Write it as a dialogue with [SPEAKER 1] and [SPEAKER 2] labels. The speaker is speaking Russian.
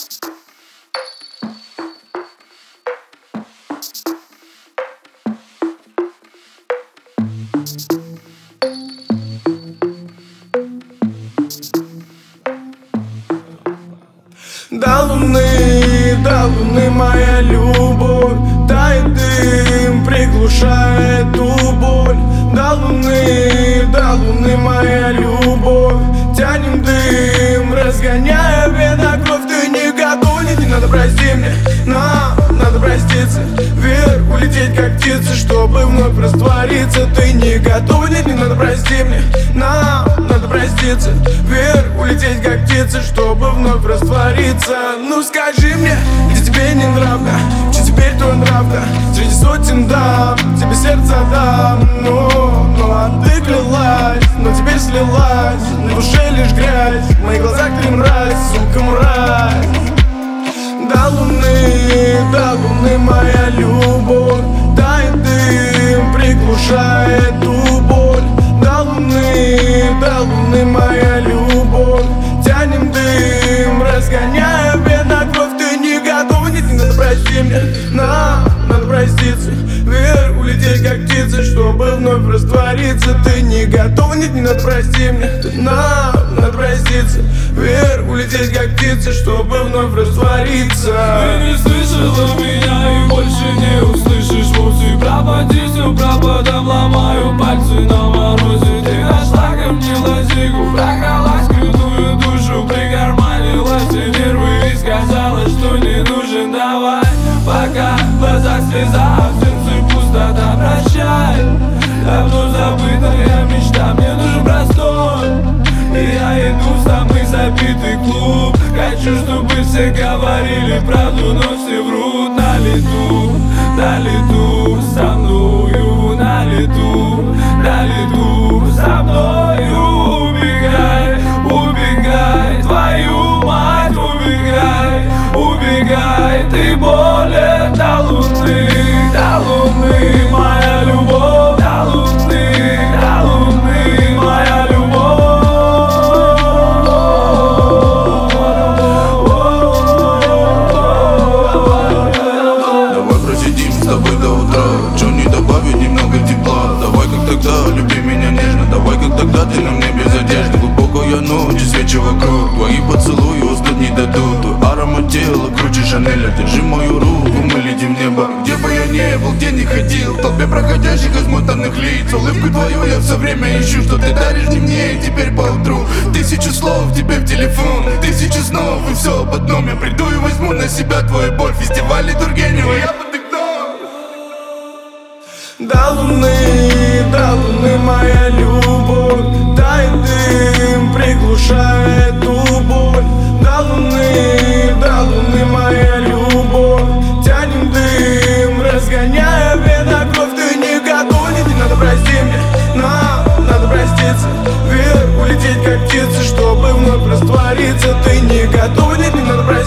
[SPEAKER 1] До луны моя любовь тает дым, приглушает ту боль. До луны моя любовь тянем дым, разгоняя винокровь. Ты не готов, не надо, прости мне, нам надо проститься. Вверх улететь как птица, чтобы вновь раствориться. Ты не готов, не надо, прости мне, нам надо проститься. Вверх улететь как птица, чтобы вновь раствориться. Ну скажи мне, где тебе не нравно, что теперь твой нрав-то? Среди сотен дам, тебе сердце дам. Ну, а ты клялась, но теперь слилась. На душе лишь грязь, в моих глазах ты мразь, сука, мразь. До луны моя любовь тает дым, приглушает ту боль. До луны моя любовь тянем дым, разгоняя винокровь. Ты не готов, не надо, прости мне, нам надо проститься. Вверх улететь как птица, чтобы вновь раствориться. Ты не готов, не надо, прости мне, нам надо проститься. Вверх улететь как птица, чтобы вновь раствориться.
[SPEAKER 2] Ты не слышала меня и больше не услышишь. Мусы пропади, все пропадом, ломаю пальцы на морозе. Ты нашла ко мне лазейку, прокралась крутую душу, прикарманила все нервы и сказала, что не нужен. Давай, пока в глазах слеза, в сердце пустота, прощай. Давно забытая мечта, мне нужен простор. И я иду в самый забитый клуб. Хочу, чтобы все говорили правду, но все врут. На лету со мною, на лету со мною. Убегай, твою мать, убегай. Ты болен до луны, моя любовь. До луны, моя любовь.
[SPEAKER 3] С тобой до утра, чё не добавить немного тепла? Давай как тогда, люби меня нежно. Давай как тогда, ты на мне без одежды. Глубокая ночь, свечи вокруг. Твои поцелуи уснуть не дадут. Твой аромат тела круче Шанеля. Держи мою руку, мы летим в небо. Где бы я не был, где не ходил, в толпе проходящих измотанных лиц. Улыбку твою я все время ищу, что ты даришь не мне и теперь поутру. 1000 слов тебе в телефон, 1000 снов и все об одном. Я приду и возьму на себя твою боль. Фестиваль Тургенева, я
[SPEAKER 1] До луны моя любовь тает дым, приглушает ту боль. До луны моя любовь тянем дым, разгоняя винокровь. Ты не готов, не надо, прости мне, нам надо проститься. Вверх улететь как птица, чтобы вновь раствориться. Ты не готов, не надо проститься.